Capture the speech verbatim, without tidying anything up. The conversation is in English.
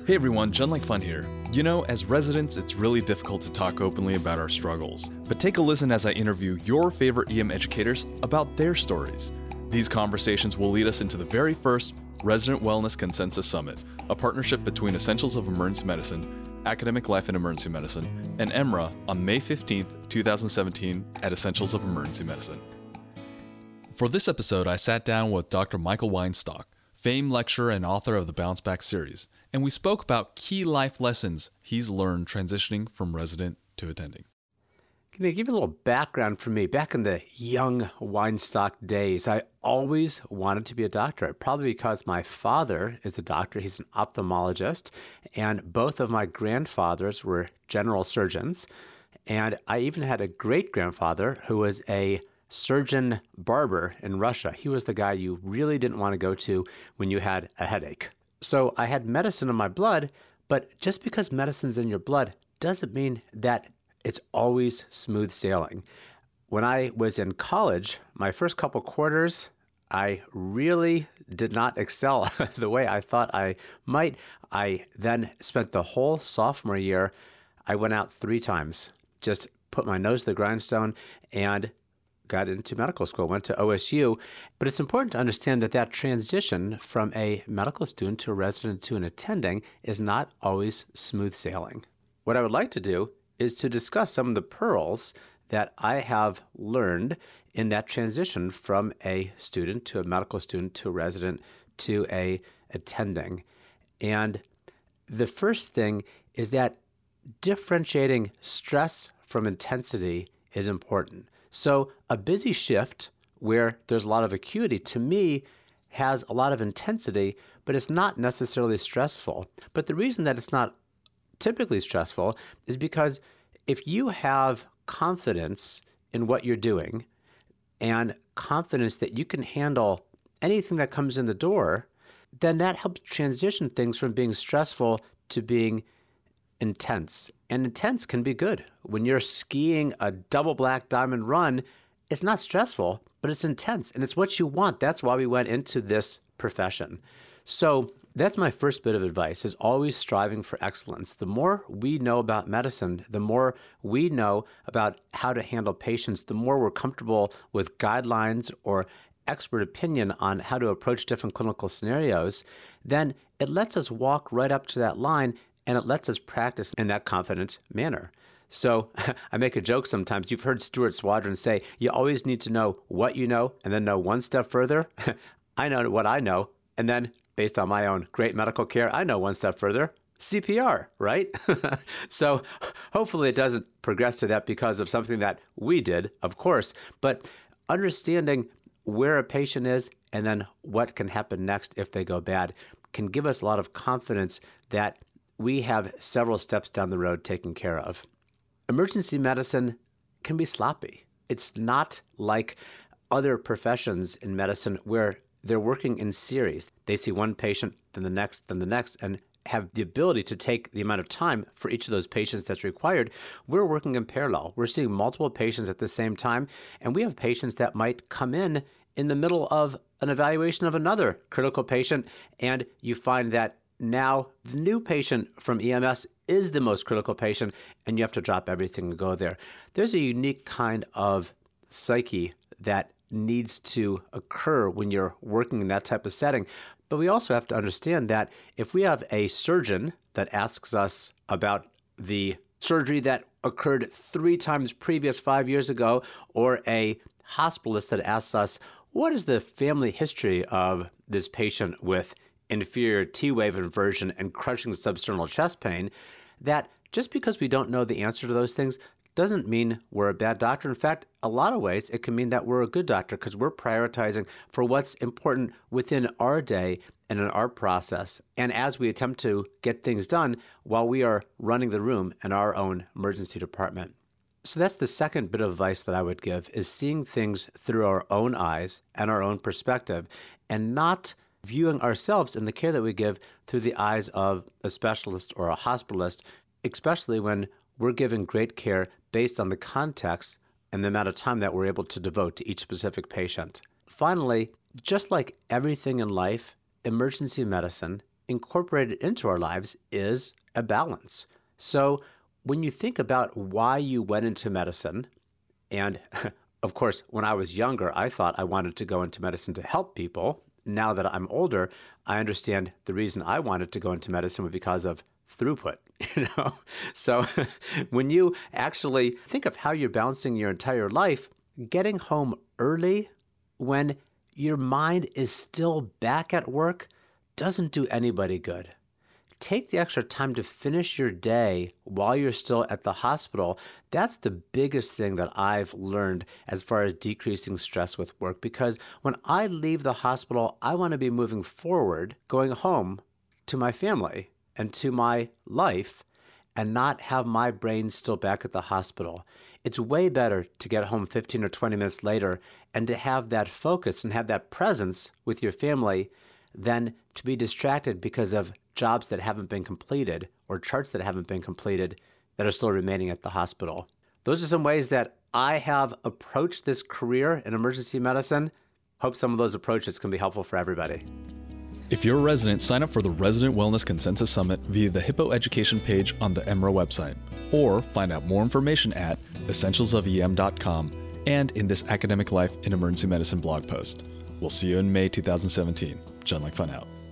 Hey everyone, John Like Fun here. You know, as residents, it's really difficult to talk openly about our struggles. But take a listen as I interview your favorite E M educators about their stories. These conversations will lead us into the very first Resident Wellness Consensus Summit, a partnership between Essentials of Emergency Medicine, Academic Life in Emergency Medicine, and E M R A on May fifteenth, twenty seventeen at Essentials of Emergency Medicine. For this episode, I sat down with Doctor Michael Weinstock, famed lecturer and author of the Bounce Back series, and we spoke about key life lessons he's learned transitioning from resident to attending. Can I give you a little background for me? Back in the young Weinstock days, I always wanted to be a doctor, probably because my father is a doctor. He's an ophthalmologist, and both of my grandfathers were general surgeons. And I even had a great-grandfather who was a surgeon barber in Russia. He was the guy you really didn't want to go to when you had a headache. So I had medicine in my blood, but just because medicine's in your blood doesn't mean that it's always smooth sailing. When I was in college, my first couple quarters, I really did not excel the way I thought I might. I then spent the whole sophomore year, I went out three times, just put my nose to the grindstone and got into medical school, went to O S U. But it's important to understand that that transition from a medical student to a resident to an attending is not always smooth sailing. What I would like to do is to discuss some of the pearls that I have learned in that transition from a student to a medical student to a resident to a attending. And the first thing is that differentiating stress from intensity is important. So a busy shift where there's a lot of acuity, to me, has a lot of intensity, but it's not necessarily stressful. But the reason that it's not typically stressful is because if you have confidence in what you're doing and confidence that you can handle anything that comes in the door, then that helps transition things from being stressful to being intense. And intense can be good. When you're skiing a double black diamond run, it's not stressful, but it's intense and it's what you want. That's why we went into this profession. So that's my first bit of advice, is always striving for excellence. The more we know about medicine, the more we know about how to handle patients, the more we're comfortable with guidelines or expert opinion on how to approach different clinical scenarios, then it lets us walk right up to that line and it lets us practice in that confident manner. So I make a joke sometimes. You've heard Stuart Swadron say, you always need to know what you know and then know one step further. I know what I know. And then based on my own great medical care, I know one step further, C P R, right? So hopefully it doesn't progress to that because of something that we did, of course. But understanding where a patient is and then what can happen next if they go bad can give us a lot of confidence that we have several steps down the road taken care of. Emergency medicine can be sloppy. It's not like other professions in medicine where they're working in series. They see one patient, then the next, then the next, and have the ability to take the amount of time for each of those patients that's required. We're working in parallel. We're seeing multiple patients at the same time, and we have patients that might come in in the middle of an evaluation of another critical patient, and you find that now the new patient from E M S is the most critical patient, and you have to drop everything to go there. There's a unique kind of psyche that needs to occur when you're working in that type of setting. But we also have to understand that if we have a surgeon that asks us about the surgery that occurred three times previous five years ago, or a hospitalist that asks us, what is the family history of this patient with inferior T-wave inversion and crushing substernal chest pain, that just because we don't know the answer to those things doesn't mean we're a bad doctor. In fact, a lot of ways it can mean that we're a good doctor because we're prioritizing for what's important within our day and in our process. And as we attempt to get things done while we are running the room in our own emergency department. So that's the second bit of advice that I would give, is seeing things through our own eyes and our own perspective, and not viewing ourselves and the care that we give through the eyes of a specialist or a hospitalist, especially when we're giving great care based on the context and the amount of time that we're able to devote to each specific patient. Finally, just like everything in life, emergency medicine incorporated into our lives is a balance. So when you think about why you went into medicine, and of course, when I was younger, I thought I wanted to go into medicine to help people. Now that I'm older, I understand the reason I wanted to go into medicine was because of throughput, you know? So when you actually think of how you're balancing your entire life, getting home early when your mind is still back at work doesn't do anybody good. Take the extra time to finish your day while you're still at the hospital. That's the biggest thing that I've learned as far as decreasing stress with work, because when I leave the hospital, I want to be moving forward, going home to my family and to my life, and not have my brain still back at the hospital. It's way better to get home fifteen or twenty minutes later and to have that focus and have that presence with your family than to be distracted because of jobs that haven't been completed or charts that haven't been completed that are still remaining at the hospital. Those are some ways that I have approached this career in emergency medicine. Hope some of those approaches can be helpful for everybody. If you're a resident, sign up for the Resident Wellness Consensus Summit via the Hippo Education page on the E M R A website, or find out more information at essentials of E M dot com and in this Academic Life in Emergency Medicine blog post. We'll see you in May two thousand seventeen. John Like Fun out.